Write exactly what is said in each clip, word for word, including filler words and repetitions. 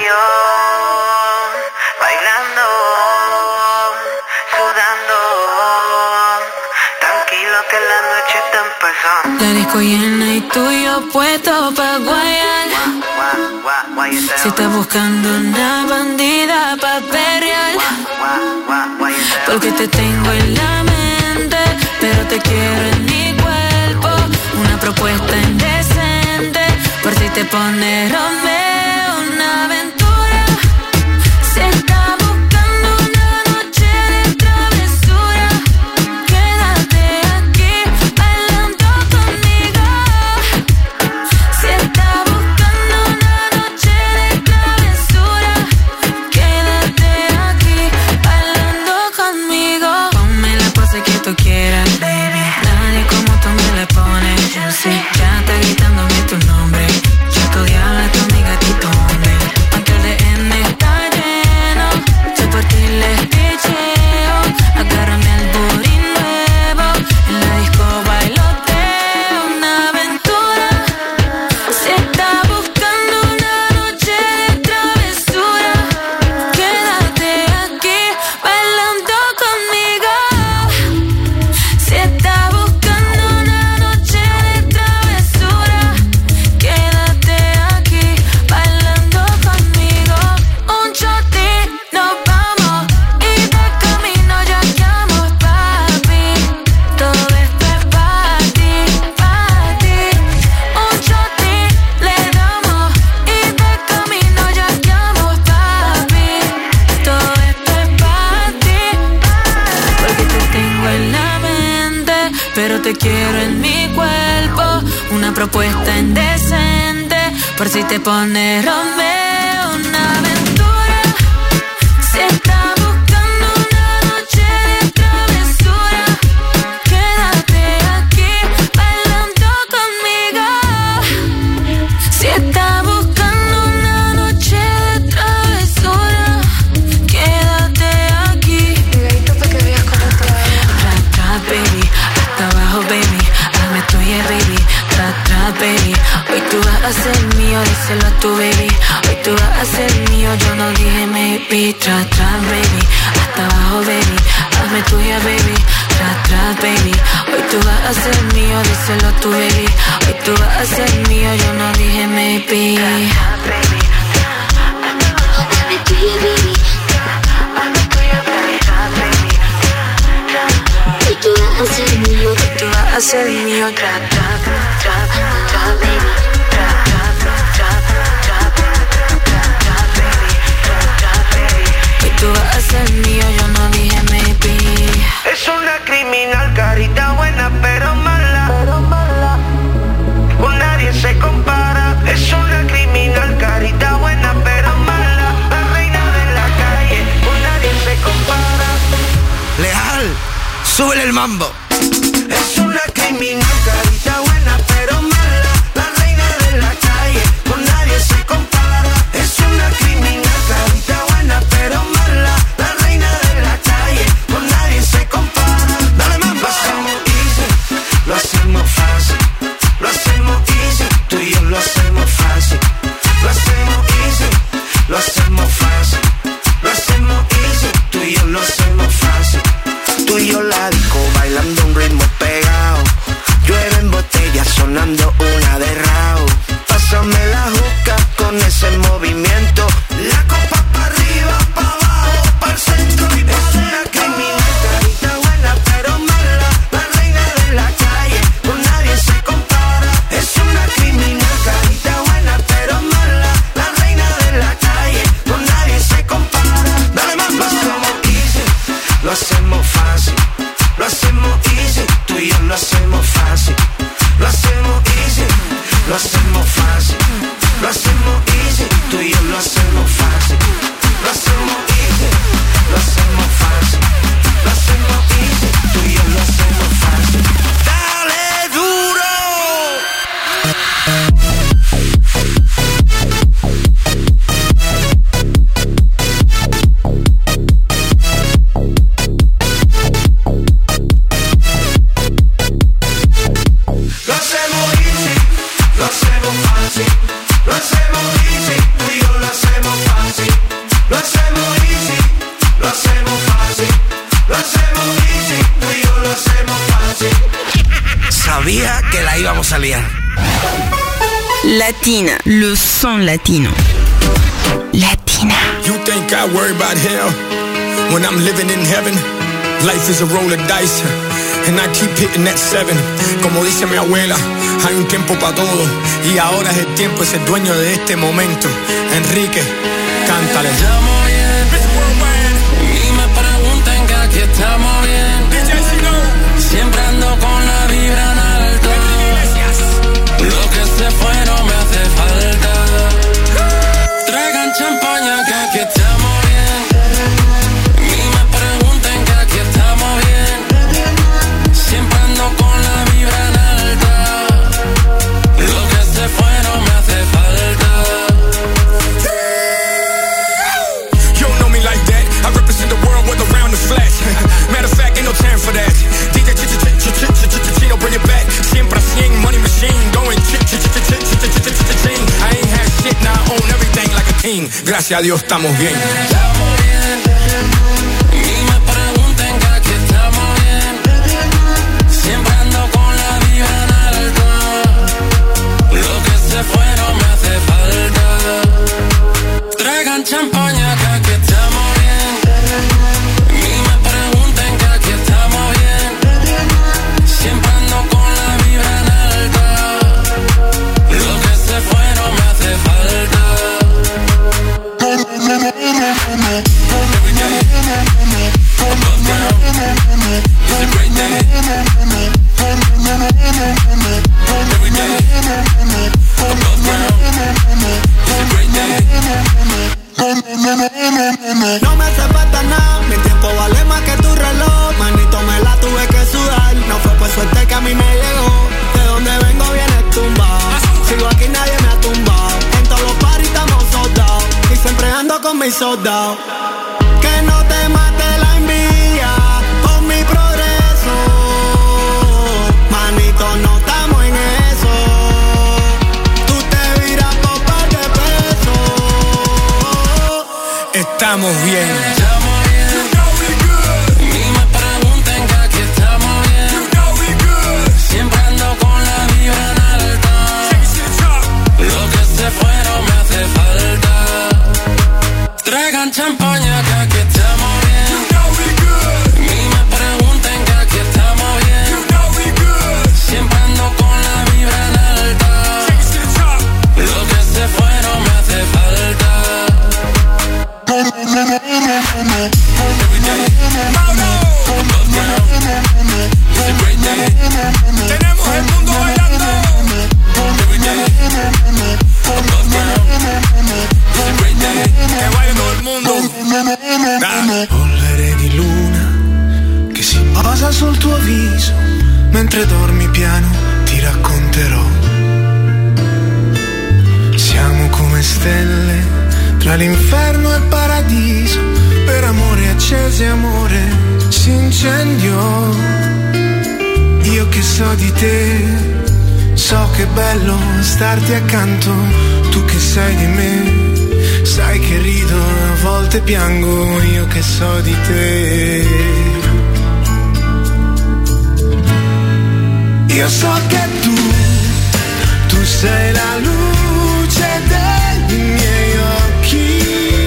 yo, bailando, sudando, tranquilo que la noche está empezando. La disco llena y tú y yo puestos pa' guayar. Si estás buscando una bandida pa' perrear, porque te tengo en la mente, pero te quiero en mi cuerpo. Una propuesta indecente, por si te pones Romeo, una aventura. Si estás buscando una noche de travesura, quédate aquí bailando conmigo. Si estás buscando una noche de travesura, quédate aquí bailando conmigo. Ponme la pose que tú quieras, baby. Nadie como tú me la pones. Yo sé, ya está gritándome tu nombre. Yo tu diabla, tu amiga, ti tu hombre. Aunque el D M está lleno, yo por ti les picheo. Agárrame al booty nuevo, en la disco bailoteo, una aventura. Si estás buscando una noche de travesura, quédate aquí bailando conmigo. Si estás buscando una noche de travesura, quédate aquí bailando conmigo. Un shot y nos vamos, y de camino ya llamo, papi. Todo esto es pa' ti, pa' ti. Un shot y le damos, y de camino ya llamo, papi. Todo esto es pa' ti, porque te tengo en la mente, pero te quiero en mi cuerpo. Una propuesta indecente, por si te pones Romeo, una aventura. Si estás buscando una noche de travesura, quédate aquí bailando conmigo. Si estás buscando una noche de travesura, quédate aquí. Pegadito pa' que veas cómo te va. Tras, tras, baby, hasta abajo, baby. Hazme tuya, baby. Tras, tras, baby. Hoy tú vas a ser mío, díselo a tu baby. Hoy tú vas a ser mío, yo no dije maybe. Tras, tras, baby, hasta abajo, baby. Hazme tuya, baby. Tras, tras, baby. Hoy tú vas a ser mío, díselo a tu baby. Hoy tú vas a ser mío, yo no dije maybe. Dame tuya, baby. Y tú vas a ser mío. Tú vas a ser mío, tras, tras, tras, tras, baby. Tras, tras, tras, tras, tras, tras, baby. Tras, tras, baby. Hoy tú vas a ser mío, yo no dije maybe. Es una criminal, carita buena pero mala, con nadie se compara. Es una criminal, carita buena pero mala, la reina de la calle, con nadie se compara. Leal, súbele el mambo. Es una criminal, carita buena pero mala, la reina de la calle, con nadie se compara. Es una criminal, carita buena pero mala, la reina de la calle, con nadie se compara. Dale mambo. Lo hacemos easy, lo hacemos fácil, lo hacemos easy, tú y yo lo hacemos fácil. Lo hacemos easy, lo hacemos fácil, lo hacemos easy, tú y yo lo hacemos fácil. Tú y yo la disco bailando un ritmo pegado, llueve en botella sonando una de rao. Pásame la juca con ese movimiento, la copa pa' arriba, pa' abajo, pa' el centro y pa' es una criminal, carita buena pero mala, la reina de la calle, con nadie se compara. Es una criminal, carita buena pero mala, la reina de la calle, Latina, le son latino. Latina. You think I worry about hell when I'm living in heaven? Life is a roll of dice and I keep hitting that seven. Como dice mi abuela, hay un tiempo para todo y ahora es el tiempo, es el dueño de este momento. Enrique, cántale. Estamos bien, y me preguntan que aquí estamos bien. Siempre ando con la vibra en alto. Lo que se fue no me hace falta. Traigan champaña que aquí estamos bien. Y me pregunten que aquí estamos bien. Siempre ando con la vibra en alta. Lo que se fue no me hace falta. You don't know me like that. I represent the world with around the flat. Matter of fact, ain't no time for that. D J Chino, bring it back. Siempre cien, money machine, going ch ch ch ch ch ch ch ch ch ch. I ain't had shit, now I own everything like a king. Gracias a Dios estamos bien. Estamos bien. Y me pregunten que aquí estamos bien. Siempre ando con la vibra en alto. Lo que se fue no me hace falta. Traigan champaña que aquí estamos bien. Y me pregunten que aquí estamos bien. Siempre ando con la vibra en alta. Lo que se fue no me hace falta. Every day, above ground, it's a great day. Every day, above ground, it's a great day. No me hace falta nada, mi tiempo vale más que tu reloj. Manito, me la tuve que sudar, no fue por suerte que a mí me llegó. De donde vengo viene tumbado, sigo aquí nadie me ha tumbado. En todos los paris estamos soldados, y siempre ando con mis soldados. Que no te mate la envidia por mi progreso. Manito, no estamos en eso. Tú te viras por par de pesos. Estamos bien. Estamos bien. Y me pregunten que aquí estamos bien. Siempre ando con la vibra en alta. Lo que se fue no me hace falta. Traigan champaña que aquí estamos bien. Y me pregunten que aquí estamos bien. Siempre ando con la vibra en alta. Lo que se fue no me hace falta. Every day, above ground, it's a great day. Tenemos el mundo bailando. Every day, above ground, it's a great day. Que baile todo el mundo. Polvere di luna che si posa sul tuo viso, mentre dormi piano ti racconterò. Siamo come stelle tra l'inferno e il paradiso, per amore accese amore si incendiò. Io che so di te, so che è bello starti accanto, tu che sai di me. Sai che rido, a volte piango, io che so di te. Io so che tu, tu sei la luce dei miei occhi.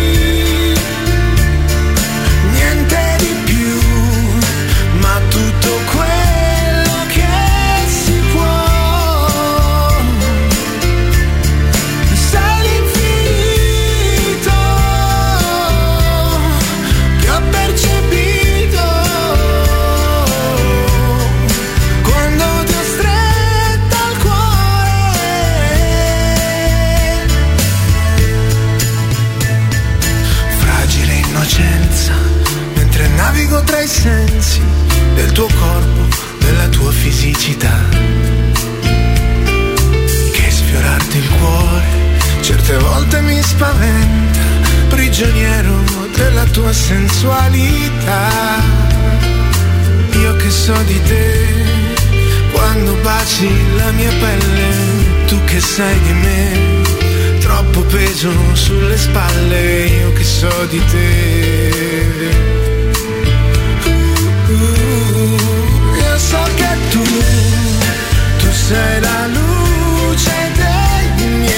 Niente di più, ma tutto quello che si può. Sei l'infinito che ho percepito quando ti ho stretta al cuore. Fragile innocenza, mentre navigo tra i sensi del tuo corpo, della tua fisicità. Che sfiorarti il cuore certe volte mi spaventa, prigioniero della tua sensualità. Io che so di te, quando baci la mia pelle, tu che sai di me, troppo peso sulle spalle, io che so di te. Uh, io so che tu, tu sei la luce dei miei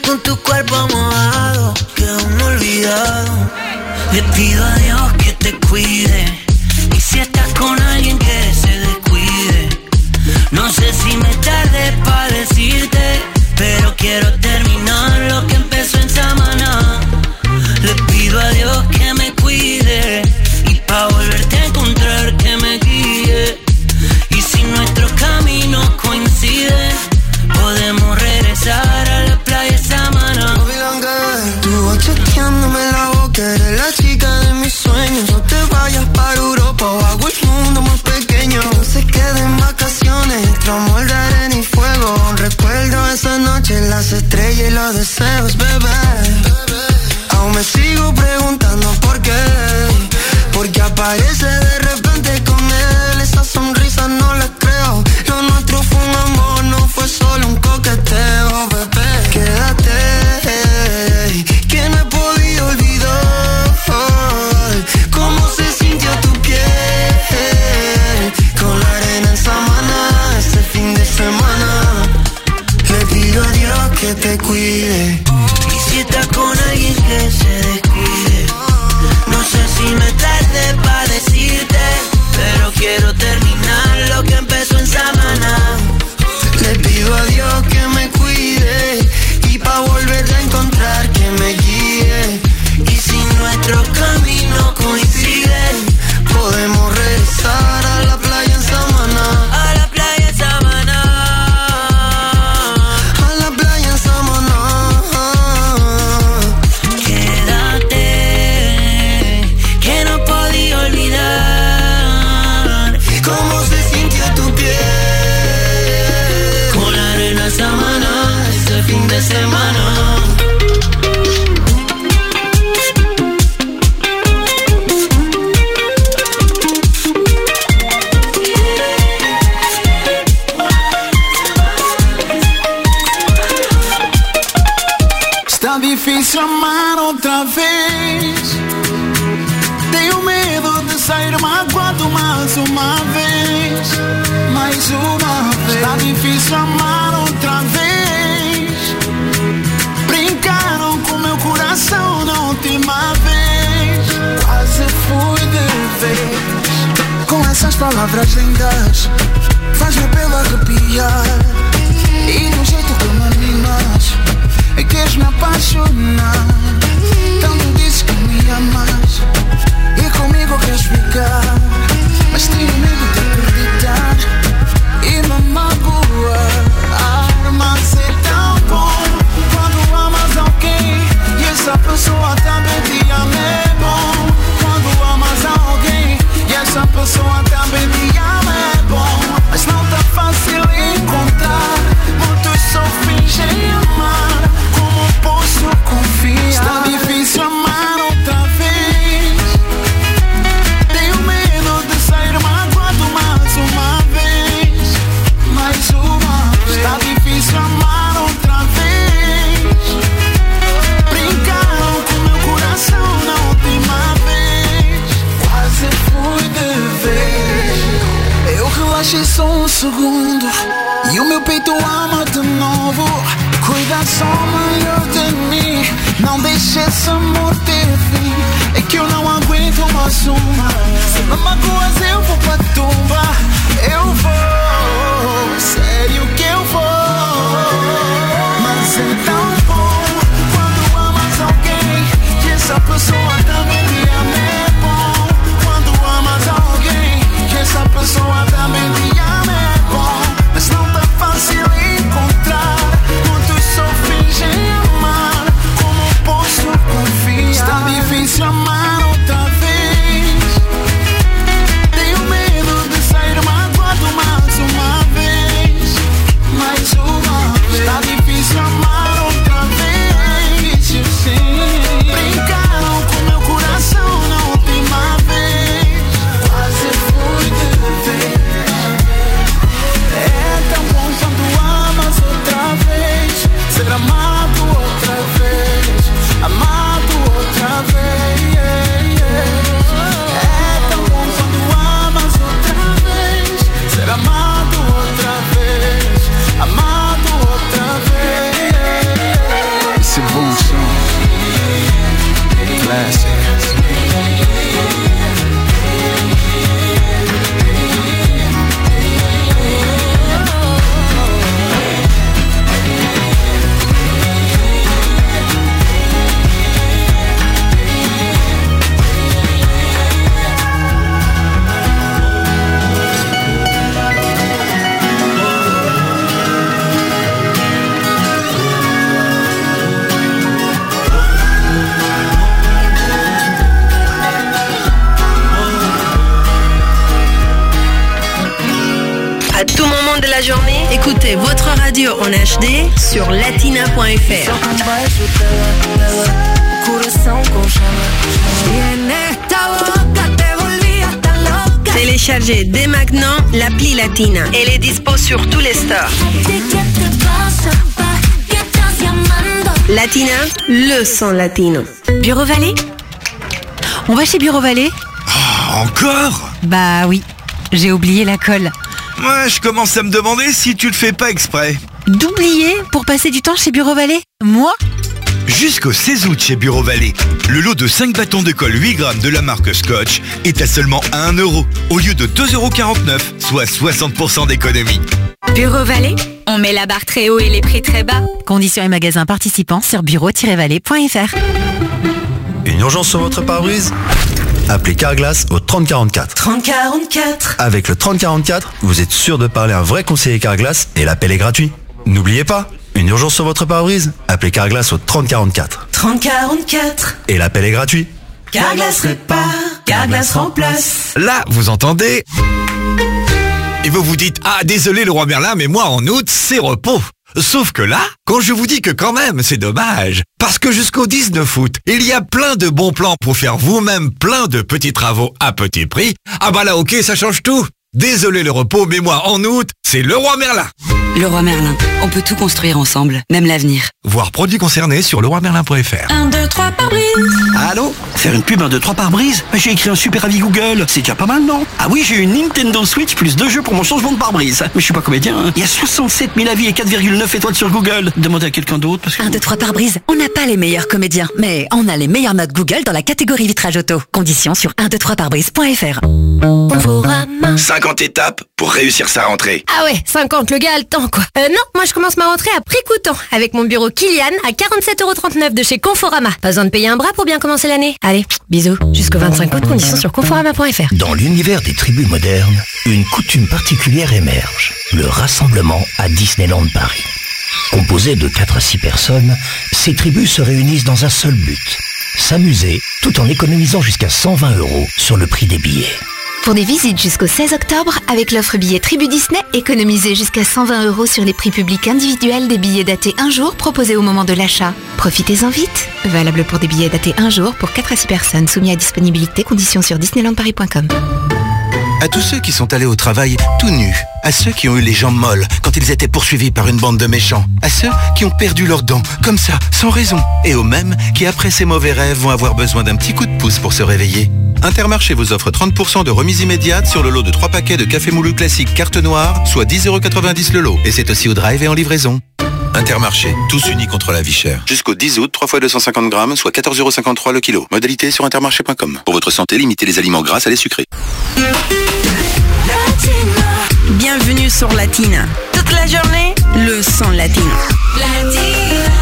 con tu cuerpo mojado, queda un olvidado. Le pido a Dios que te cuide. Y si estás con alguien que se descuide, no sé si me tarde pa' decirte, pero quiero terminar lo que empezó en Samaná. Le pido a Dios que me cuide y pa' volverte a encontrar que me guíe. Y si nuestros caminos coinciden, podemos regresar a la playa Samaná. Tú vas chequeándome la boca, eres la chica de mis sueños. No te vayas para Europa o hago el mundo más pequeño. No se queden vacaciones, entre amor de arena y fuego. Recuerdo esa noche, las estrellas y los deseos, bebé. Aún me sigo preguntando por qué, porque aparece de repente con él. Esa sonrisa no la creo. Lo nuestro fue un amor, no fue solo un coqueteo, bebé. Quédate, que no he podido olvidar cómo se sintió tu piel con la arena en Samaná. Este fin de semana le pido a Dios que te cuide. Y si estás con alguien que se descuide, no sé si me tarde pa' decirte, pero quiero terminar lo que empezó en Samaná. Le pido a Dios que me cuide y pa' volver a encontrar que me guíe. Y si nuestros caminos coinciden, podemos regresar a la playa en Samaná. A la playa en Samaná. A la playa en Samaná. Quédate, que no podía olvidar cómo se sintió tu piel con la arena en Samaná. Este fin de semana. Está difícil amar outra vez. Tenho medo de sair magoado mais uma vez. Mais uma vez. Está difícil amar outra vez. Brincaram com meu coração na última vez. Quase fui de vez. Com essas palavras lindas, faz-me pelo arrepiar. E no jeito que me animas, é que queres me apaixonar. Tanto dizes que me amas e comigo queres ficar, mas tenho medo de acreditar e me magoar. Mas é tão bom quando amas alguém e essa pessoa também te ama. É bom quando amas alguém e essa pessoa também te ama. É bom, mas não tá fácil encontrar. Muitos só fingem amar. Como posso confiar? Está difícil amar outra vez. Tenho medo de sair magoado mais uma vez. Mais uma vez. Está difícil amar outra vez. Brincaram com meu coração na última vez. Quase fui de vez. Eu relaxei só um segundo e o meu peito ama de novo. Cuida só melhor de mim. Não deixe esse amor ter fim. É que eu não aguento mais uma. Se me magoas eu vou pra tumba. Eu vou, sério que eu vou. Mas é tão bom quando amas alguém que essa pessoa também te ama. É bom quando amas alguém que essa pessoa também te ama. É bom, mas não tá fácil encontrar. Muitos só fingem amar. Como posso confiar? Está difícil amar outra vez. Tenho medo de sair magoado mais uma la journée, écoutez votre radio en H D sur latina point f r. Téléchargez dès maintenant l'appli Latina. Elle est dispo sur tous les stores. Latina, le son latino. Bureau Vallée ? On va chez Bureau Vallée ? Oh, encore ? Bah oui, j'ai oublié la colle. Moi, je commence à me demander si tu le fais pas exprès. D'oublier pour passer du temps chez Bureau Vallée ? Moi ? Jusqu'au seize août chez Bureau Vallée, le lot de cinq bâtons de colle huit grammes de la marque Scotch est à seulement un euro au lieu de deux euros quarante-neuf, soit soixante pour cent d'économie. Bureau Vallée, on met la barre très haut et les prix très bas. Conditions et magasins participants sur bureau tiret vallée point f r. Une urgence sur votre pare-brise ? Appelez Carglass au trente quarante-quatre. trente quarante-quatre. Avec le trente quarante-quatre, vous êtes sûr de parler à un vrai conseiller Carglass et l'appel est gratuit. N'oubliez pas, une urgence sur votre pare-brise ? Appelez Carglass au trente quarante-quatre. trente quarante-quatre. Et l'appel est gratuit. Carglass répare, Carglass remplace. Là, vous entendez ? Et vous vous dites, ah désolé le roi Merlin, mais moi en août, c'est repos. Sauf que là, quand je vous dis que quand même, c'est dommage, parce que jusqu'au dix-neuf août, il y a plein de bons plans pour faire vous-même plein de petits travaux à petit prix. Ah bah là, ok, ça change tout. Désolé le repos, mais moi en août, c'est le roi Merlin. Le roi Merlin, on peut tout construire ensemble, même l'avenir. Voir produits concernés sur le roi merlin point f r. un, deux, trois pare-brise. Allô ? Faire une pub un, deux, trois pare-brise ? J'ai écrit un super avis Google, c'est déjà pas mal, non ? Ah oui, j'ai une Nintendo Switch plus deux jeux pour mon changement de pare-brise. Mais je suis pas comédien, hein. Il y a soixante-sept mille avis et quatre virgule neuf étoiles sur Google. Demandez à quelqu'un d'autre parce que... un, deux, trois pare-brise, on n'a pas les meilleurs comédiens, mais on a les meilleures notes Google dans la catégorie vitrage auto. Conditions sur un, deux, trois pare-brise point f r. cinquante étapes pour réussir sa rentrée. Ah ouais, cinquante, le gars a le temps quoi. Euh non, moi je commence ma rentrée à prix coûtant avec mon bureau Kilian à quarante-sept euros trente-neuf de chez Conforama. Pas besoin de payer un bras pour bien commencer l'année. Allez, bisous. Jusqu'au vingt-cinq août, conditions sur conforama point f r. Dans l'univers des tribus modernes, une coutume particulière émerge. Le rassemblement à Disneyland Paris. Composé de quatre à six personnes, ces tribus se réunissent dans un seul but. S'amuser tout en économisant jusqu'à cent vingt euros sur le prix des billets. Pour des visites jusqu'au seize octobre, avec l'offre billet Tribu Disney, économisez jusqu'à cent vingt euros sur les prix publics individuels des billets datés un jour proposés au moment de l'achat. Profitez-en vite. Valable pour des billets datés un jour pour quatre à six personnes, soumis à disponibilité, conditions sur disneyland paris point com. À tous ceux qui sont allés au travail tout nus, à ceux qui ont eu les jambes molles quand ils étaient poursuivis par une bande de méchants, à ceux qui ont perdu leurs dents, comme ça, sans raison, et aux mêmes qui, après ces mauvais rêves, vont avoir besoin d'un petit coup de pouce pour se réveiller. Intermarché vous offre trente pour cent de remise immédiate sur le lot de trois paquets de café moulu classique carte noire, soit dix euros quatre-vingt-dix le lot. Et c'est aussi au drive et en livraison. Intermarché, tous unis contre la vie chère. Jusqu'au dix août, trois fois deux cent cinquante grammes, soit quatorze euros cinquante-trois le kilo. Modalité sur intermarché point com. Pour votre santé, limitez les aliments gras à les sucrés. Bienvenue sur Latina. Toute la journée, le son latino. Latina.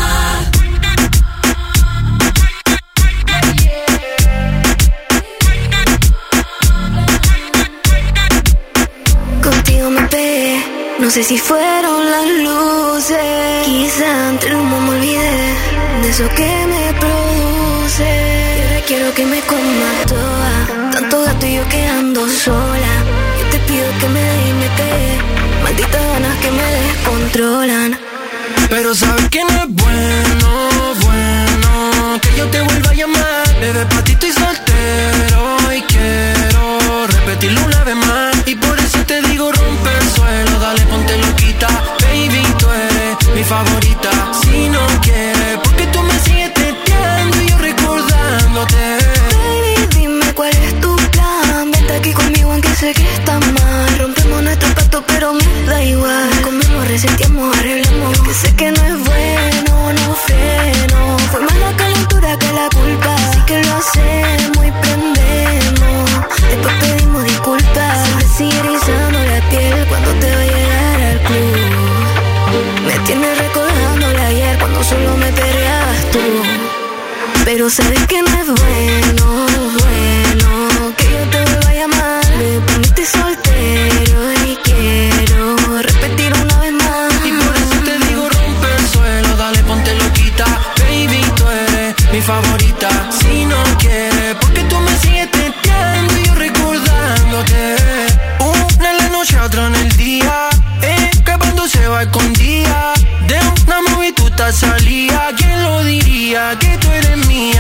Contigo me pegué, no sé si fueron las luces. Quizá entre el humo me olvidé de eso que me produce. Y ahora quiero que me comas toda, tanto gato y yo quedando sola. Yo te pido que me dejes y me pegue, malditas ganas que me descontrolan. Pero sabes que no es bueno, bueno que yo te vuelva a llamar. Bebé, pa' ti estoy soltero y quiero repetirlo una vez más. Y por eso te digo rompe el suelo, dale ponte loquita. Baby, tú eres mi favorita. Si no quieres, porque tú me sigues teteando y yo recordándote. Baby, dime cuál es tu plan. Vente aquí conmigo aunque sé que está mal. Rompemos nuestro pacto pero me da igual. Comemos, reseteamos, arreglamos. Que sé que no es bueno, no freno. Fue más la calentura que la culpa. Así que lo hacemos y prendemos. Después pedimos disculpas. Se me sigue erizando la piel cuando te va a llegar al club. Me tienes recordando ayer cuando solo me perreabas tú. Pero sabes que no es bueno, bueno que yo te vuelva a llamar. Me poniste soltero y quiero repetir una vez más. Y por eso te digo rompe el suelo, dale ponte loquita. Baby, tú eres mi favorita. Si no quieres, porque tú me sigues teteando y yo recordándote. Una en la noche, otra en el día.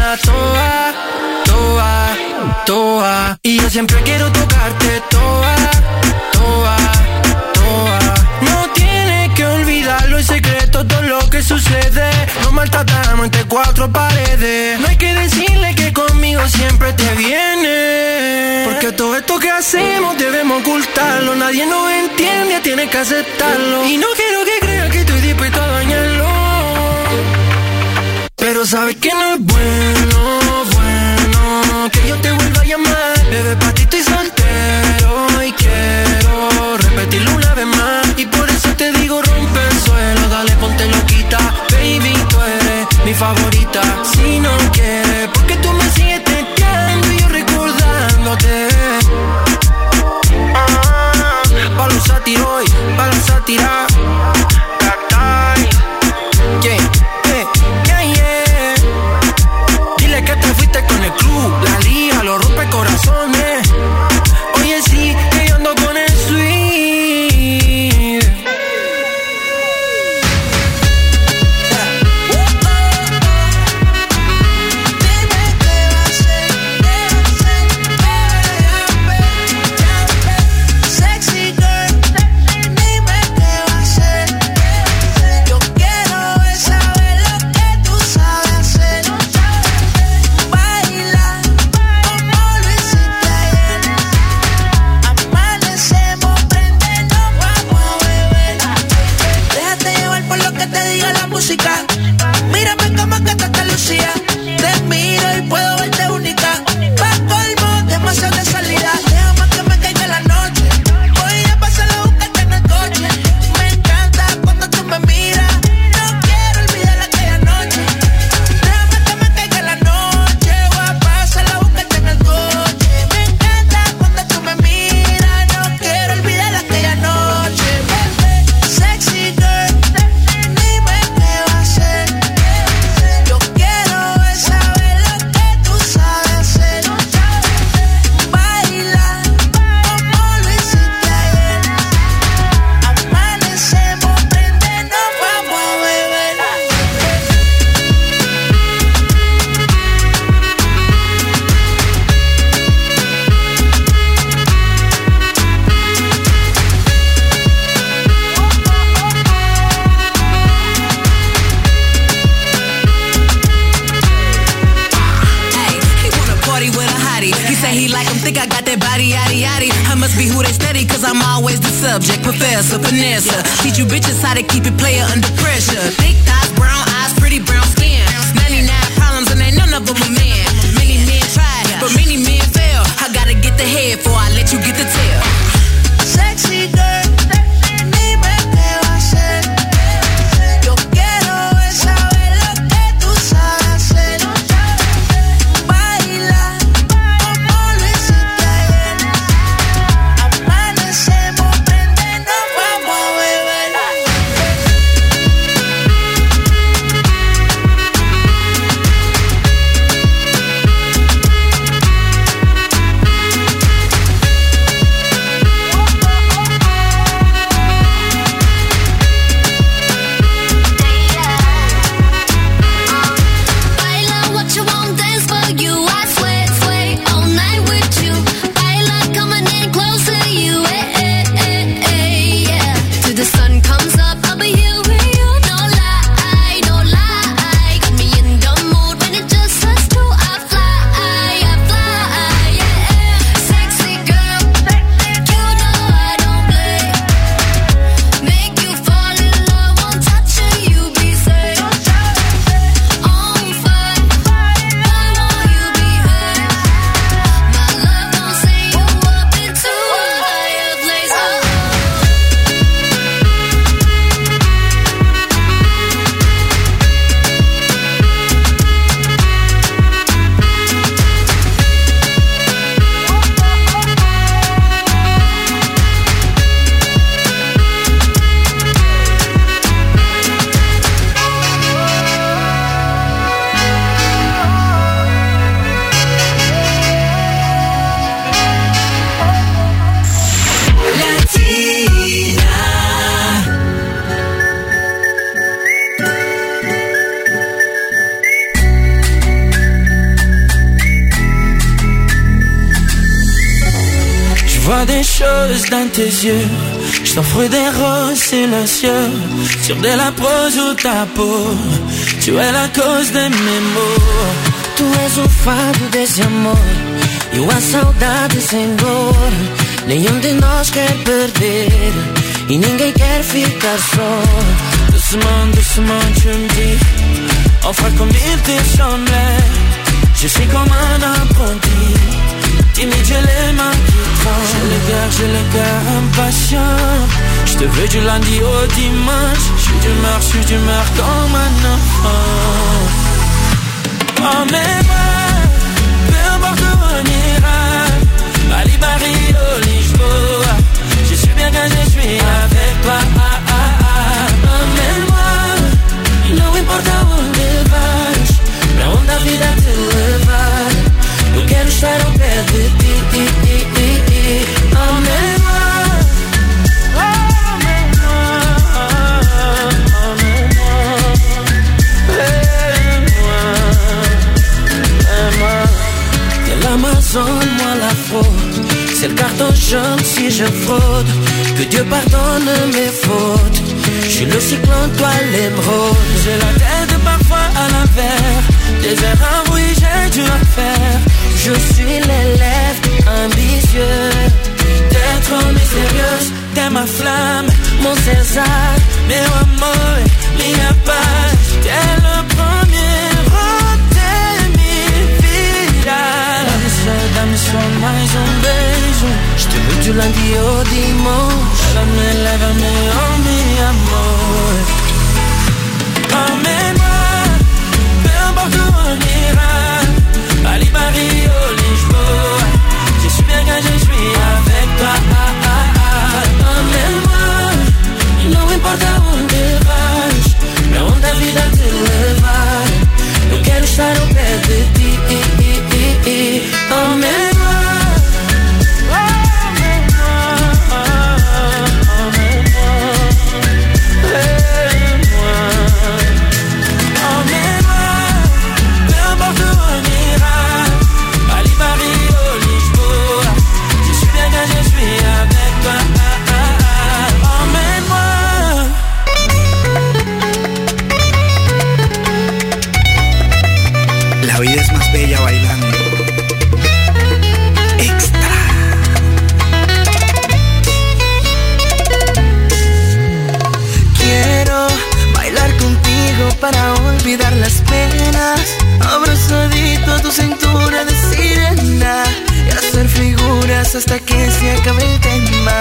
toa, toa, toa, toa. Y yo siempre quiero tocarte toa, toa, toa. No tienes que olvidarlo, el secreto, todo lo que sucede. Nos maltratamos entre cuatro paredes. No hay que decirle que conmigo siempre te viene. Porque todo esto que hacemos debemos ocultarlo. Nadie nos entiende, tienes que aceptarlo. Y no quiero que creas que estoy dispuesto a dañarlo. Pero sabes que no es bueno, bueno que yo te vuelva a llamar. Bebé, pa' ti estoy soltero y quiero repetirlo una vez más. Y por eso te digo rompe el suelo, dale ponte loquita. Baby, tú eres mi favorita. Si no quieres, porque tú me sigues testeando y yo recordándote. Ah, pa' los sátiros y pa' la sátira. Que te fuiste con el club, la liga, lo rompe corazones. Oye, sí, que yo ando con el sweet. Sexy girl, dime qué va a hacer. Yo quiero es saber lo que tú sabes hacer. Mírame como que te te lucía. Te miro y puedo verte única. Pa' colmo, demasiado de salida. Déjame que me caiga la noche. Voy a pasar a buscarte en el coche. Me encanta cuando tú me miras. No quiero olvidar aquella noche. Déjame que me caiga la noche. Voy a pasar a buscarte en el coche. Me encanta cuando tú me miras. No quiero olvidar aquella noche. Sexy girl, dime qué va a hacer. Yo quiero es saber lo que tú sabes hacer. Baila como lo hiciste ayer. Amanecemos, prende, nos vamos a beber. Party with a hottie. He say he like him, think I got that body, yaddy, yaddy. I must be who they steady, cause I'm always the subject. Professor, Vanessa. Teach you bitches how to keep it player under pressure. Thick thighs, brown eyes, pretty brown skin. ninety-nine problems and ain't none of them a man. Many men tried, but many men fail. I gotta get the head before I let you get the tail. Sexy girl, dime qué va a hacer. Yo quiero es saber lo que tú sabes hacer. Baila como lo hiciste ayer. Amanecemos, prende, nos vamos a beber. vois des choses dans tes yeux. Je t'offre des roses silencieux sur de la prose ou ta peau. Tu es la cause de mes maux. Tu és o fado desse amor e a saudade sem dor. Nenhum de nós quer perder e ninguém quer ficar só. Doucement, doucement tu me dis, enfin comme il te semblait. Je suis comme un apprenti, timide, j'ai les mains qui tremblent. J'ai le cœur, j'ai le cœur impatient. Je te veux du lundi au dimanche. Je suis d'humeur, je suis d'humeur comme un enfant. Emmène-moi, peu importe où on ira, Bali, Paris, ou Lisboa. Je suis bien quand je suis avec toi. Ah, ah, ah. Emmène-moi, não importa onde vais, pra onde a vida te levar. Eu quero estar ao pé de ti. Emmène-moi, emmène-moi, emmène-moi, emmène-moi. De l'Amazone, moi la fraude, c'est le carton jaune si je fraude. Que Dieu pardonne mes fautes. Je suis le cyclone, toi l'émeraude. J'ai la tête parfois à l'envers. Des erreurs, oui, j'ai dû en faire. Je suis l'élève ambitieux. T'es trop mystérieuse, t'es ma flamme, mon César, meu amor, minha paz. T'es le premier rôle de mi vida. Dá-me só, dá-me só mais um beijo. Je te veux du lundi au dimanche. Lève-moi, lève-moi, oh mi amor. Emmène-moi, peu importe où on ira, Bali, Paris, ou Lisboa. Je suis bien quand je suis avec toi. Ah, ah, ah. Emmène-moi, não importa onde vais, pra onde a vida te levar. Eu quero estar ao pé de ti. Emmène-moi. La vida es más bella bailando. Extra. Quiero bailar contigo para olvidar las penas. Abrazadito a tu cintura de sirena y hacer figuras hasta que se acabe el tema.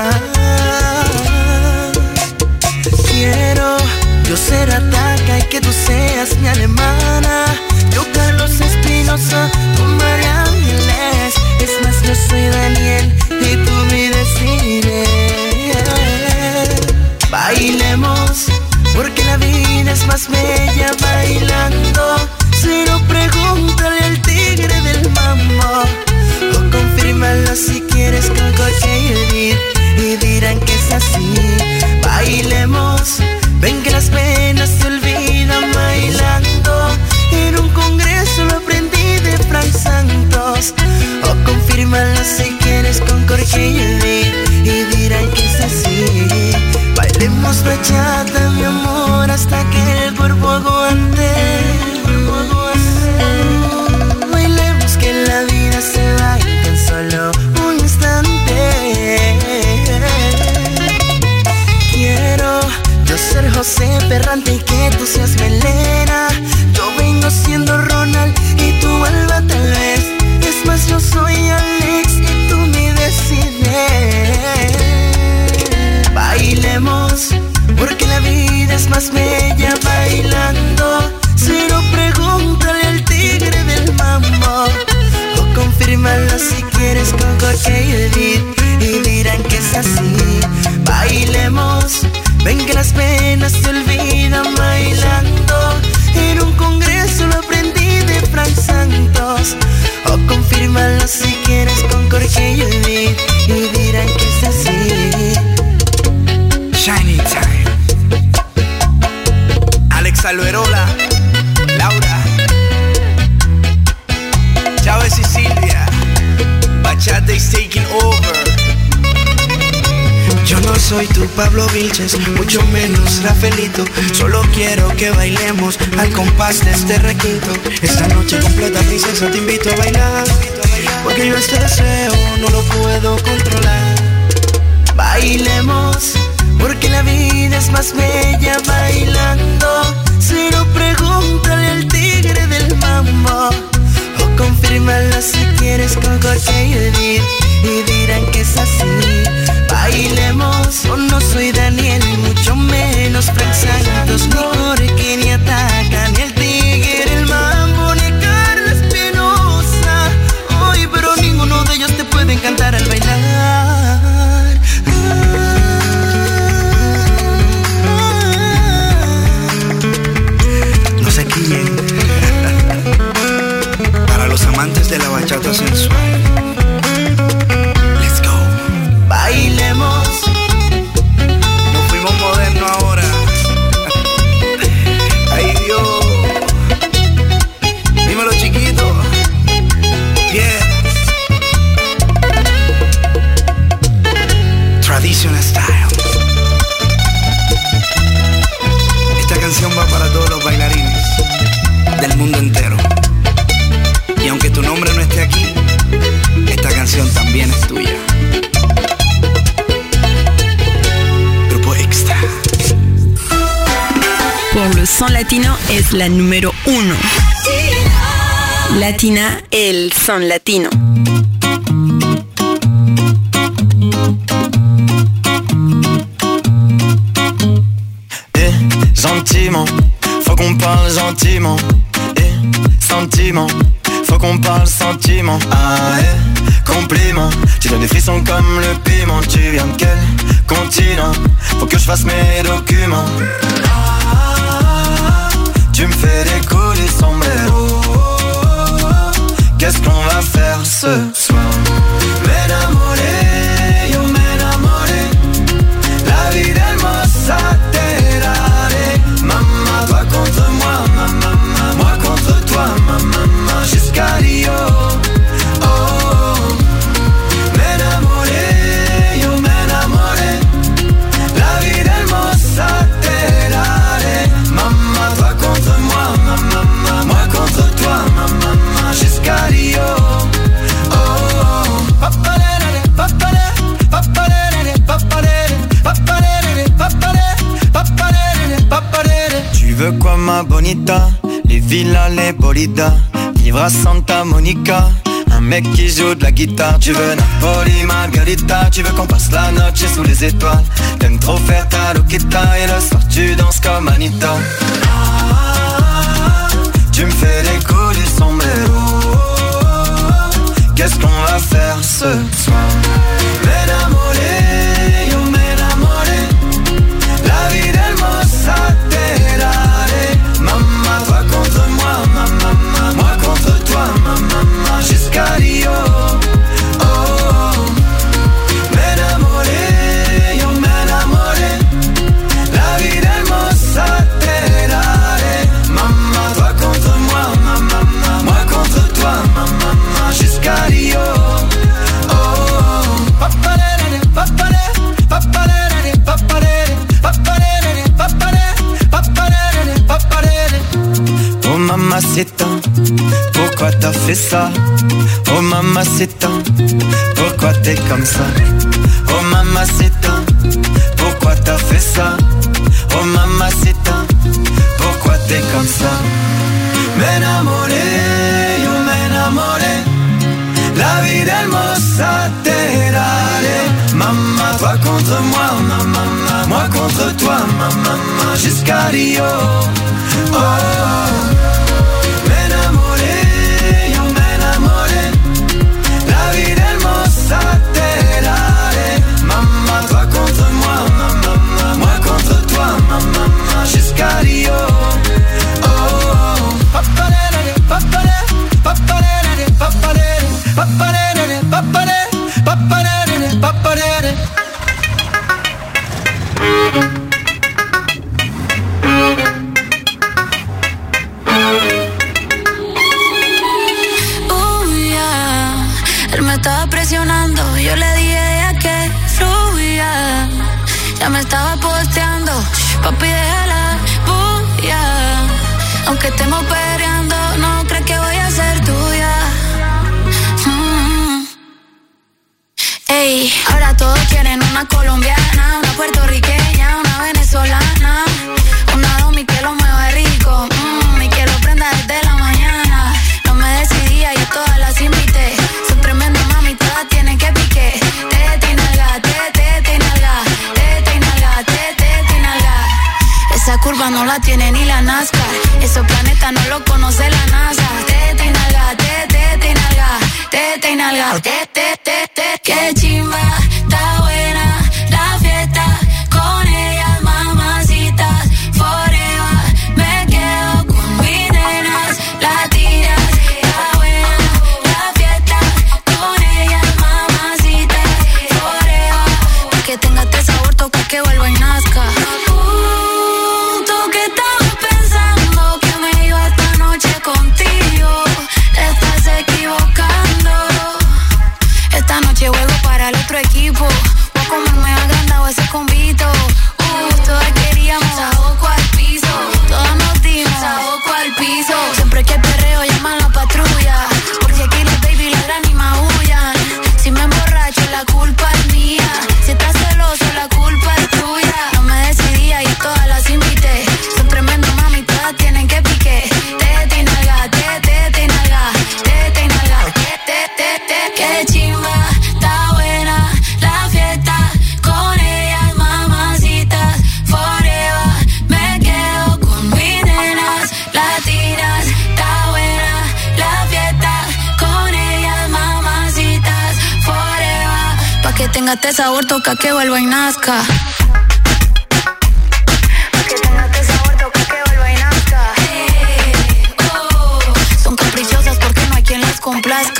Quiero yo ser Ataca y que tú seas mi alemana. Yo Carlos Espinosa, tú María Ángeles. Es más, yo soy Daniel y tú mi Desiree. Bailemos, porque la vida es más bella bailando. Si no, pregúntale al tigre del mambo, o confírmalo si quieres con Coche y Edith, y dirán que es así. Bailemos, ven que las penas se olvidan bailando. En un congreso lo aprendí de Frank Santos, o confírmalo si quieres con Jorge y Edith, y dirán que es así. Bailemos bachata, mi amor, hasta que el cuerpo aguante. Bailemos que la vida se va en tan solo un instante. Quiero yo ser José Ferrante y que tú seas Melena. Yo vengo siendo Ronald y tú Alba tal vez. Es más, yo soy Alex y tú mi Desiree. Bailemos, porque la vida es más bella bailando. Si soy tu Pablo Vilches, mucho menos Rafaelito. Solo quiero que bailemos al compás de este requinto. Esta noche completa, princesa, te invito a bailar, porque yo este deseo no lo puedo controlar. Bailemos, porque la vida es más bella bailando. Si no, pregúntale al tigre del mambo, o confírmalo si quieres con Jorge y Edith, y dirán que es así. Bailemos, o no soy Daniel, ni mucho menos Frank Santos, ni Jorge, ni Ataca, ni el tigre, el mambo, ni Carla Espinosa. Hoy, pero ninguno de ellos te puede encantar al bailar. No se quillen. Para los amantes de la bachata sensual, let's go. Bailemos. Nos fuimos modernos ahora. Ay Dios. Dímelo chiquito. Yeah. Traditional style. Esta canción va para todos los bailarines del mundo entero. Y aunque tu nombre no esté aquí, esta canción también es tuya. Grupo Extra. Pour le son latino es la número uno. Latina, el son latino. Eh, gentiment, faut qu'on parle gentiment. Eh, sentiment, faut qu'on parle sentiment. Ah, eh, compliment, tu donnes des frissons comme le piment. Tu viens de quel continent? Faut que je fasse mes documents. Ah, tu me fais décoller son sombrero. Qu'est-ce qu'on va faire ce soir? M'enamoré, yo m'enamoré. La vida hermosa te daré. Maman, toi contre moi, maman, moi contre toi, maman, jusqu'à Rio. Oh, m'enamoré, yo m'enamoré. La vida hermosa te daré. Maman, toi contre moi, maman, moi contre toi, maman, jusqu'à Rio. Oh, papalere, papalere, papalere, papalere, papalere, papalere, papalere, papalere. Tu veux quoi ma bonita? Les villas, les bolidas, vivre à Santa Monica, un mec qui joue de la guitare. Tu veux Napoli, Margarita, tu veux qu'on passe la noche sous les étoiles. T'aimes trop faire ta loquita et le soir tu danses comme Anita. Ah, tu me fais les coups du sombrero. Qu'est-ce qu'on va faire ce soir? M'enamoré, yo m'enamoré. La vida hermosa te daré. Maman, toi contre moi, maman, moi contre toi, maman, jusqu'à Rio. Oh, m'enamoré, yo m'enamoré. La vida hermosa te daré. Maman, toi contre moi, maman, moi contre toi, maman, jusqu'à Rio. Oh, papalere, papalere, papalere, papalere, papalere, papalere, papalere, papalere. Oh mamacita, pourquoi t'as fait ça? Oh mamacita, pourquoi t'es comme ça? Oh mamacita, pourquoi t'as fait ça? Oh mamacita, pourquoi t'es comme ça? M'enamoré, yo m'enamoré. La vida hermosa te daré. Maman, toi contre moi, maman, moi contre toi, maman, jusqu'à Rio. Oh, m'enamoré, yo m'enamoré. La vida hermosa te daré. Maman, toi contre moi, maman, moi contre toi, maman, jusqu'à Rio. Oh, papalere, papalere, papalere, papalere, papalere, papalere, papalere, papalere. tengo perreando, no crees que voy a ser tuya. Mm. Ey, ahora todos quieren una colombiana, una puertorriqueña, una venezolana, una domi que lo mueve rico, mm, y que lo prenda desde la mañana. No me decidía, yo todas las invité. Son tremendas mami, todas tienen que pique. Tete y nalga, tete y nalga, tete y nalga, tete y nalga. Esa curva no la tiene ni la NASCAR. Esos planetas no lo conoce la NASA. Tete y nalga, tete y nalga, tete y nalga, tete, tete. Qué chimba, está buena la fiesta. Con ellas mamacitas, forever. Me quedo con mis nenas latinas. Está buena la fiesta. Con ellas mamacitas, forever. Pa' que tenga este sabor, toca que vuelva y nazca. Uh, tú que estabas pensando que me iba esta noche contigo, te estás equivocando. Esta noche juego para el otro equipo. Voy a comerme agrandado ese convito. Uh, todas queríamos saoco al piso. Todas nos dimos saoco al piso. Siempre que perreo llaman la patrulla, porque aquí los baby la gran y maullan. Si me emborracho la culpa es mía. Si estás celoso la culpa es tuya. No me decidía y todas las invité. Son tremendas mami, todas tienen que pique. Tete y nalga, tete y nalga, tete y nalga, tete, tete. Qué chimba, está buena la fiesta. Con ellas mamacitas, forever. Me quedo con mis nenas latinas. Está buena la fiesta. Con ellas mamacitas, forever. Pa' que tenga este sabor, toca que vuelva y nazca. Pa' que tenga este sabor, toca que vuelva y nazca. Hey, oh. Son caprichosas porque no hay quien las complazca.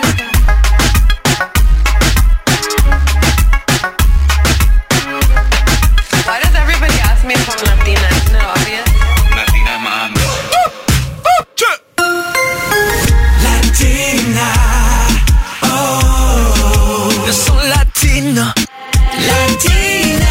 Why does everybody ask me if I'm Latina? Isn't it obvious? Latina mami. Latina, oh, yo soy latino, latina.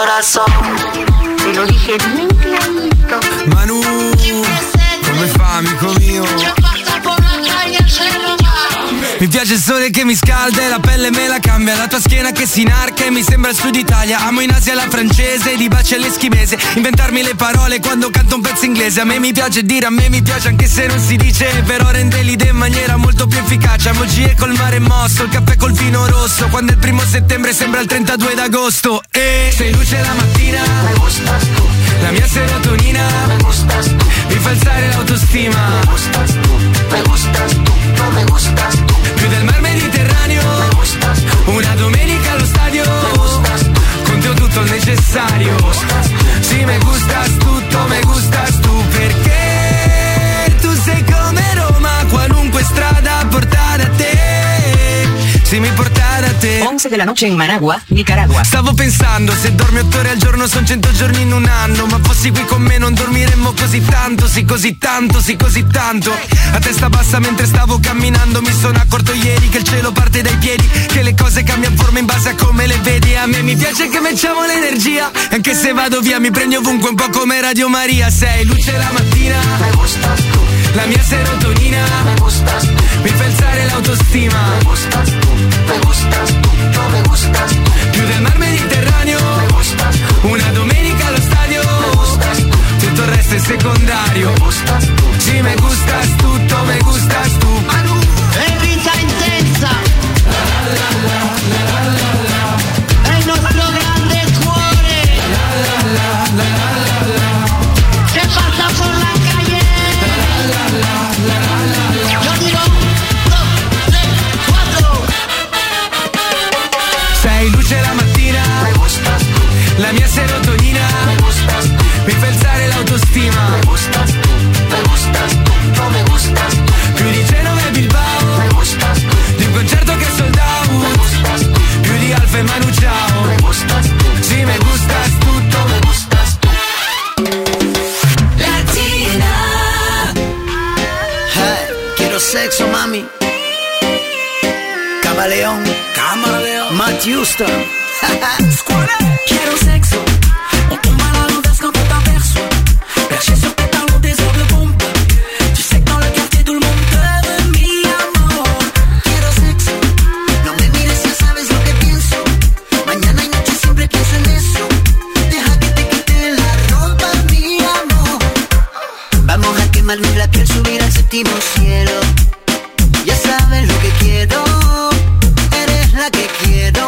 corazón. Te lo dije bien clarito. Manu, come fa, amico mio? Mi piace il sole che mi scalda e la pelle me la cambia. La tua schiena che si inarca e mi sembra il sud Italia. Amo in Asia la francese, di baci all'eschimese. Inventarmi le parole quando canto un pezzo inglese. A me mi piace dire, a me mi piace anche se non si dice. Però rende l'idea in maniera molto più efficace. Amo G col mare mosso, il caffè col vino rosso. Quando è il primo settembre sembra il trentadue d'agosto. E sei luce la mattina, me gustas tu. La mia serotonina, me gustas tu. Mi fa alzare l'autostima, me gustas tu. Me gustas tu, no me gustas tu. Più del mar Mediterraneo, me gustas tu. Una domenica allo stadio, me gustas tu. Con te ho tutto il necessario, me gustas tu. Sì, me gustas tutto, me gustas tu. Perché tu sei come Roma, qualunque strada porta da te. Sì, mi porta da te. once de la noche in Managua, Nicaragua. Stavo pensando, se dormi otto ore al giorno son cento giorni in un anno. Ma fossi qui con me non dormiremmo così tanto. Sì, così tanto, sì, così tanto. A testa bassa mentre stavo camminando mi sono accorto ieri che il cielo parte dai piedi, che le cose cambiano forma in base a come le vedi. A me mi piace che mettiamo l'energia, anche se vado via mi prendi ovunque un po' come Radio Maria. Sei luce la mattina, me gustas tu. La mia serotonina, me gustas tu. Mi fa alzare l'autostima, me gustas tu. Me gustas tu, no me gustas tu. Più del mar Mediterraneo, me gustas tu. Una domenica allo stadio, me gustas tu. Tutto il resto è secondario, me gustas tu. Sì, me gustas tutto, me gustas tu. Manu. E vita intensa. La, la, la, la, la, la. È il nostro grande cuore. La, la, la, la, la, la. Se passa por la calle. La, la, la, la, la, la. Yo digo dos, tres, cuatro. Sei luce la mattina, me gustas tu. La mia serotonina, me gustas tu. Mi fa alzare l'autostima, me gustas tu. Me gustas tu, no me gustas tu. Più di Genova e Bilbao, me gustas tu. Di un concerto che è sold out, me gustas tu. Più di Alfa e Manu Ciao, me gustas tu. Sì, me gustas tutto, me gustas tu. Latina. Hey, quiero sexo, mami. Camaleón, Camaleón, Matt Houston. Quiero sexo, on tombe à la l'envers quand on t'aperçoit. Perché sur tes talons des heures de pompe. Tu sais que dans le quartier tout le monde te veut, mi amor. Quiero sexo, no me mires, ya sabes lo que pienso. Mañana y noche siempre pienso en eso. Deja que te quite la ropa, mi amor. Vamos a quemarnos la piel, subir al séptimo cielo. Ya sabes lo que quiero, eres la que quiero.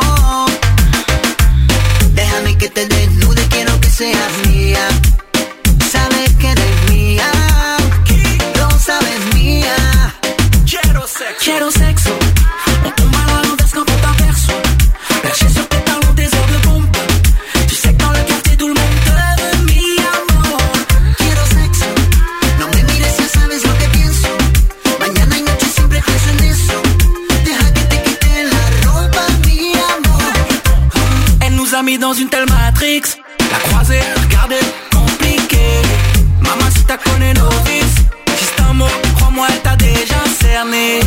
Déjame que te desnude, quiero que seas mía. Sabes que eres mía, lo sabes mía. Quiero sexo, quiero sexo. On tombe à la l'envers quand on t'aperçoit. Perché sur tes talons des heures de pompe. Tu sais que dans le quartier tout le monde te veut, mi amor. Quiero sexo, no me mires, ya sabes lo que pienso. Mañana y noche siempre pienso en eso. Deja que te quite la ropa, mi amor. Elle nous a mis dans une telle matrix. La croisée, regardez, compliqué. Mamacita con el novice. Si stamo, crois-moi, elle t'a déjà cerné.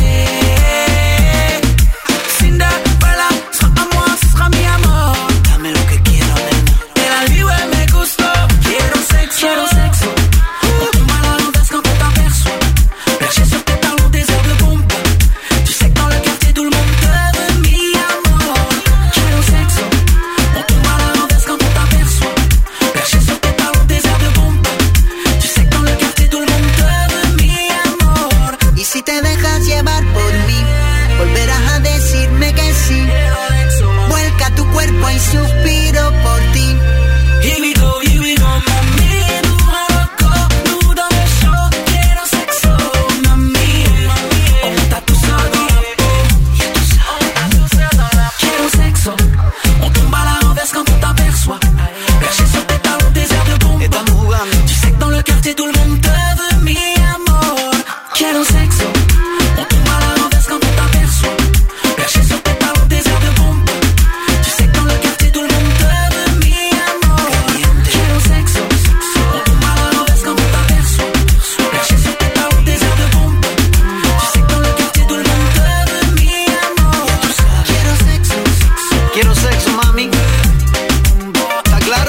Cinderella, sera à moi, ce sera mi amor. Dame lo que quiero, nena. De la vie, ouais, me gusto. Quiero sexo, quiero sexo. On tombe à la l'envers quand on t'aperçoit. Perché sur tes talons des heures de pompe. Tu sais que dans le quartier tout le monde te veut, mi amor. Quiero sexo. On tombe à la l'envers quand on t'aperçoit. Perché sur tes talons des heures de pompe. Tu sais que dans le quartier tout le monde te veut, mi amor. Y si te dejas llevar por mí, volverás a decirme que sí. Vuelca tu cuerpo y suspiro por ti. Here we go, here we go, mami. Nous Marocco, nous dans le show. Quiero sexo, mami. On t'a tout ça dans la peau. Quiero sexo. On tombe à la renverse quand on t'aperçoit. Perché sur tes talons des airs de bombe. Tu sais que dans le quartier tout le monde te veut, mi amor. Quiero sexo. On tombe à la renverse quand on t'aperçoit. Perché sur tes talons des airs de bombe. Tu sais que dans le quartier tout le monde te veut, mi amor. Quiero sexo. On tombe à la renverse quand on t'aperçoit. Perché sur tes talons des airs de bombe. Tu sais que dans le quartier tout le monde te veut, mi amor. Quiero sexo, Quiero sexo, mami. ¿Está claro?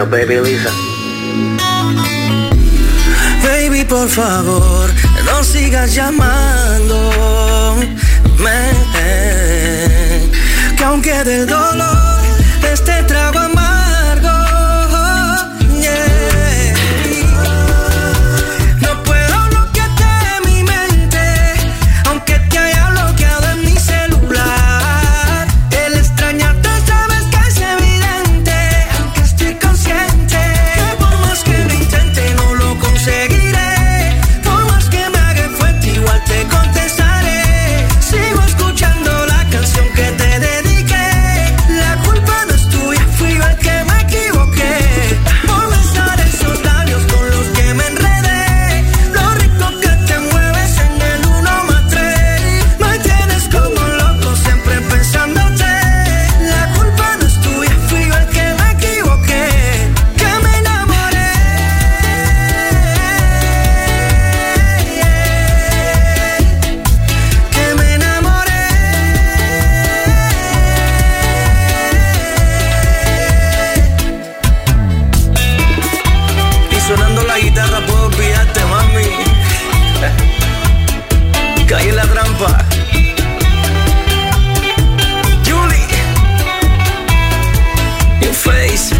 Lisa, baby Lisa. Baby, por favor, no sigas llamándome, que aunque del dolor de este trago amargo, yeah, no puedo bloquearte de mi mente, aunque te haya bloqueado en mi celular. El extrañarte sabes que es evidente, aunque estoy consciente que por más que lo intente no lo conseguiré. Por más que me haga fuerte igual te contestaré. Sigo escuchando la canción que te dediqué. La culpa no es tuya, fui yo el que me equivoqué. Por besar esos labios con los que me enredé. Lo rico que te mueves en el uno más tres. Me tienes como loco siempre pensándote. La culpa no es tuya, fui yo el que me equivoqué. Que me enamoré. Que me enamoré. Y sonando la guitarra puedo olvidarte, mami. Caí en la trampa. Julie, New Face.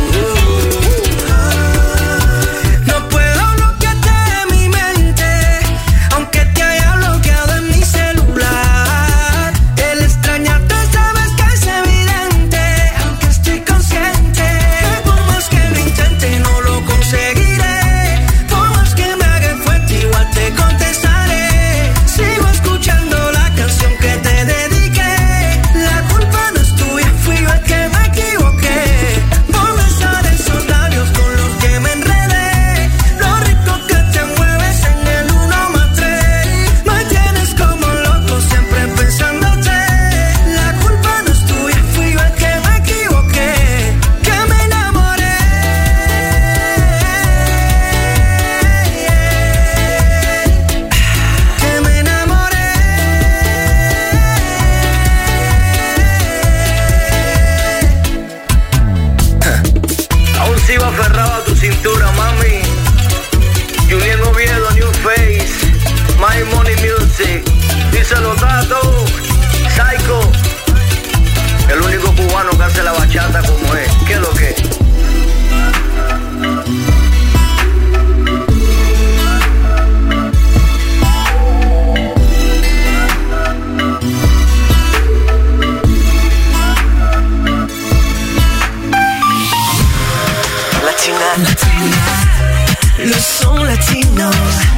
No puedo bloquearte de mi mente, aunque te haya bloqueado en mi celular. El extrañarte sabes que es evidente, aunque estoy consciente que por más que lo intente no lo conseguiré. Por más que me haga fuerte igual te contestaré. Sigo escuchando la canción que te dediqué. La culpa no es tuya, fui yo el que me equivoqué. Por besar esos labios con los que me enredé. Lo rico que te mueves en el uno más tres. Me tienes como loco siempre pensándote. La culpa no es tuya, fui yo el que me equivoqué. Que me enamoré. Que me enamoré. Aún sigo aferrado a tu cintura, mami. Julián Oviedo, New Face, My Money Music. Díselo, Tato, Psycho. El único cubano que hace la bachata como es. ¿Qué es lo que? Latina, le son latino.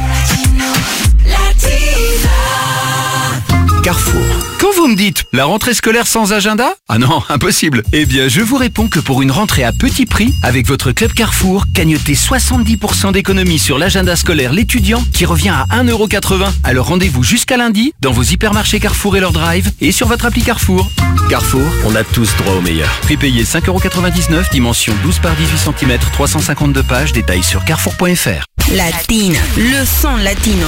Carrefour. Quand vous me dites la rentrée scolaire sans agenda? Ah non, impossible. Eh bien, je vous réponds que pour une rentrée à petit prix, avec votre club Carrefour, gagnotez soixante-dix pour cent d'économie sur l'agenda scolaire l'étudiant qui revient à un euro quatre-vingts. Alors rendez-vous jusqu'à lundi dans vos hypermarchés Carrefour et leur drive et sur votre appli Carrefour. Carrefour, on a tous droit au meilleur. Prix payé cinq euros quatre-vingt-dix-neuf, dimension douze par dix-huit centimètres, trois cent cinquante-deux pages, détails sur carrefour point f r. Latine, le son latino.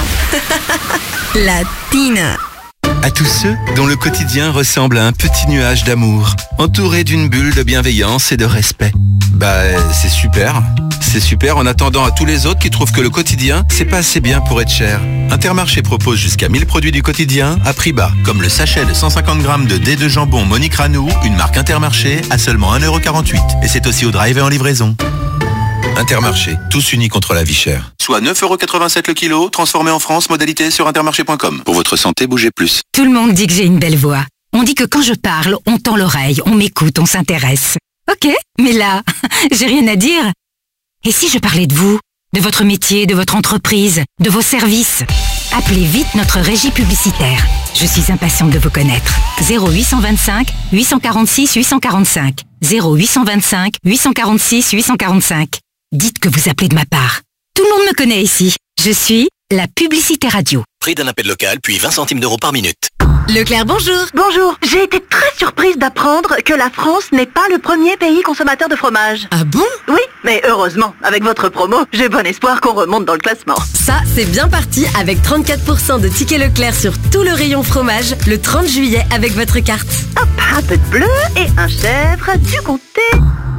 Latine. À tous ceux dont le quotidien ressemble à un petit nuage d'amour, entouré d'une bulle de bienveillance et de respect. Bah, c'est super. C'est super en attendant à tous les autres qui trouvent que le quotidien, c'est pas assez bien pour être cher. Intermarché propose jusqu'à mille produits du quotidien à prix bas, comme le sachet de cent cinquante grammes de dés de jambon Monique Ranou, une marque Intermarché, à seulement un euro quarante-huit. Et c'est aussi au drive et en livraison. Intermarché, tous unis contre la vie chère. Soit neuf euros quatre-vingt-sept le kilo, transformé en France, modalité sur intermarché point com. Pour votre santé, bougez plus. Tout le monde dit que j'ai une belle voix. On dit que quand je parle, on tend l'oreille, on m'écoute, on s'intéresse. Ok, mais là, j'ai rien à dire. Et si je parlais de vous, de votre métier, de votre entreprise, de vos services? Appelez vite notre régie publicitaire. Je suis impatiente de vous connaître. zéro huit cent vingt-cinq huit cent quarante-six huit cent quarante-cinq. zéro huit cent vingt-cinq huit cent quarante-six huit cent quarante-cinq. Dites que vous appelez de ma part. Tout le monde me connaît ici. Je suis la publicité radio. Prix d'un appel local, puis vingt centimes d'euros par minute. Leclerc, bonjour. Bonjour. J'ai été très surprise d'apprendre que la France n'est pas le premier pays consommateur de fromage. Ah bon? Oui, mais heureusement, avec votre promo, j'ai bon espoir qu'on remonte dans le classement. Ça, c'est bien parti avec trente-quatre pour cent de tickets Leclerc sur tout le rayon fromage le trente juillet avec votre carte. Hop, un peu de bleu et un chèvre du comté.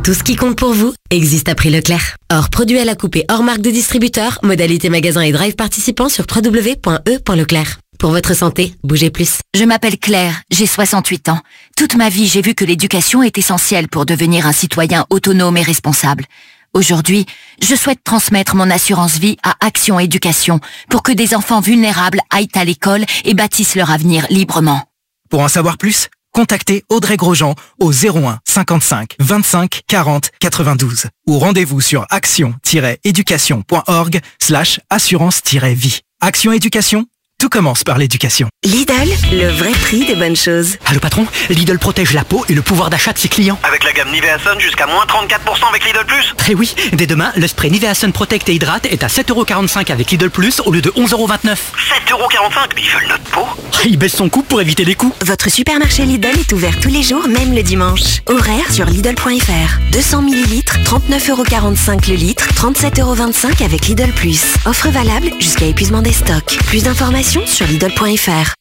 Tout ce qui compte pour vous existe à prix Leclerc. Hors produit à la coupée, hors marque de distributeur, modalité magasin et drive participant sur w w w point e point leclerc. Pour votre santé, bougez plus. Je m'appelle Claire, j'ai soixante-huit ans. Toute ma vie, j'ai vu que l'éducation est essentielle pour devenir un citoyen autonome et responsable. Aujourd'hui, je souhaite transmettre mon assurance vie à Action Éducation pour que des enfants vulnérables aillent à l'école et bâtissent leur avenir librement. Pour en savoir plus, contactez Audrey Grosjean au zéro un cinquante-cinq vingt-cinq quarante quatre-vingt-douze ou rendez-vous sur action-éducation.org slash assurance-vie. Action Éducation, tout commence par l'éducation. Lidl, le vrai prix des bonnes choses. Allô patron, Lidl protège la peau et le pouvoir d'achat de ses clients. Avec la gamme Nivea Sun jusqu'à moins trente-quatre pour cent avec Lidl Plus. Eh oui, dès demain, le spray Nivea Sun Protect et Hydrate est à sept euros quarante-cinq avec Lidl Plus au lieu de onze euros vingt-neuf. sept euros quarante-cinq, mais ils veulent notre peau. Il baisse son coût pour éviter les coûts. Votre supermarché Lidl est ouvert tous les jours, même le dimanche. Horaire sur Lidl point F R. deux cents millilitres, trente-neuf euros quarante-cinq le litre, trente-sept euros vingt-cinq avec Lidl Plus. Offre valable jusqu'à épuisement des stocks. Plus d'informations sur Lidl point F R.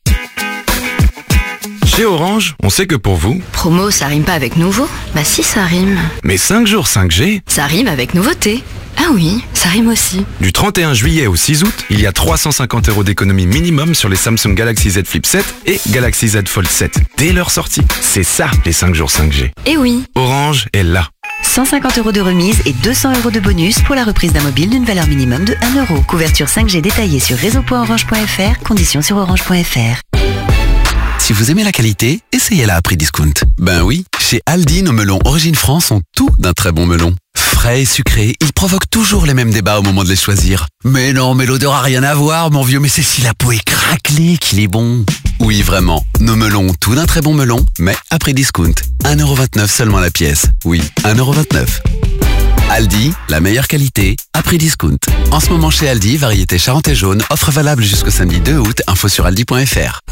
Chez Orange, on sait que pour vous... Promo, ça rime pas avec nouveau? Bah si, ça rime. Mais cinq jours cinq G... Ça rime avec nouveauté. Ah oui, ça rime aussi. Du trente et un juillet au six août, il y a trois cent cinquante euros d'économie minimum sur les Samsung Galaxy Z Flip sept et Galaxy Z Fold sept. Dès leur sortie. C'est ça, les cinq jours cinq G. Eh oui. Orange est là. cent cinquante euros de remise et deux cents euros de bonus pour la reprise d'un mobile d'une valeur minimum de un euro. Couverture cinq G détaillée sur réseau point orange point F R, conditions sur orange point F R. Si vous aimez la qualité, essayez-la à prix discount. Ben oui, chez Aldi, nos melons Origine France ont tout d'un très bon melon. Frais et sucrés, ils provoquent toujours les mêmes débats au moment de les choisir. Mais non, mais l'odeur a rien à voir, mon vieux, mais c'est si la peau est craquelée qu'il est bon. Oui, vraiment, nos melons ont tout d'un très bon melon, mais à prix discount. un euro vingt-neuf seulement la pièce. Oui, un euro vingt-neuf. Aldi, la meilleure qualité, à prix discount. En ce moment chez Aldi, variété Charentais jaune, offre valable jusqu'au samedi deux août, info sur aldi point F R.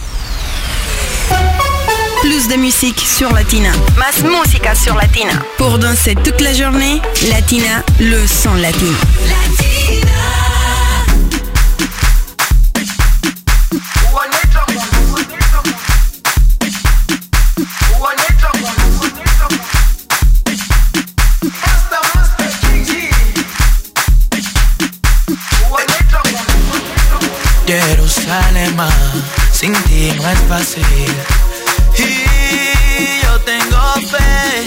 Plus de musique sur Latina. Más música sur Latina. Pour danser toute la journée, Latina, le son latino. Latina. Jerusalén, sin ti no es fácil. Y yo tengo fe,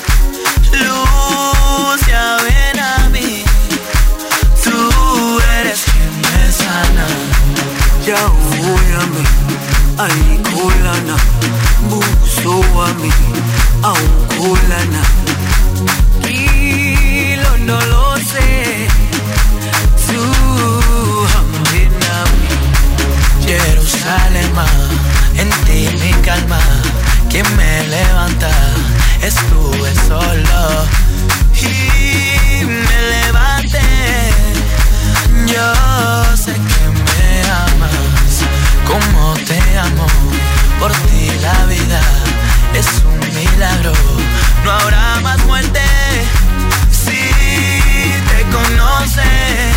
Lucia, ven a mí. Tú eres quien me sana. Ya voy a mí, ay kulana. Buso a mí, aun kulana. Y lo no lo sé. Tú, ven a mí. Jerusalén, en ti mi calma. Quien me levanta, estuve solo y me levanté. Yo sé que me amas, como te amo. Por ti la vida es un milagro. No habrá más muerte si te conoces.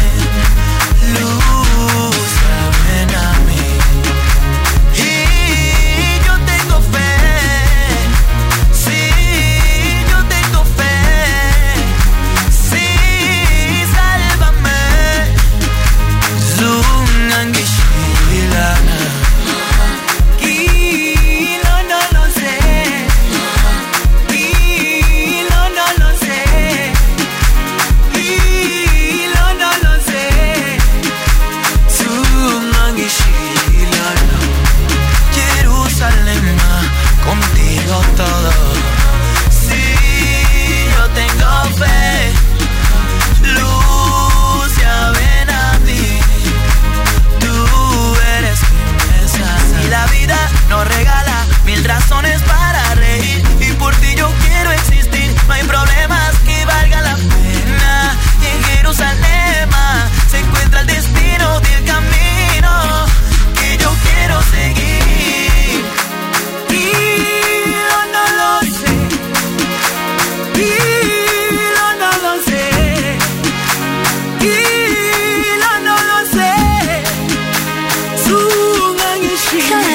Luz, ven a mí. Contigo todo. Si yo tengo fe, Lucia, ven a mí. Tú eres quien me sana. Si la vida nos regala mil razones para reír, y por ti yo quiero existir, no hay problemas que valga la pena. Y en Jerusalén se encuentra el destino del camino que yo quiero seguir.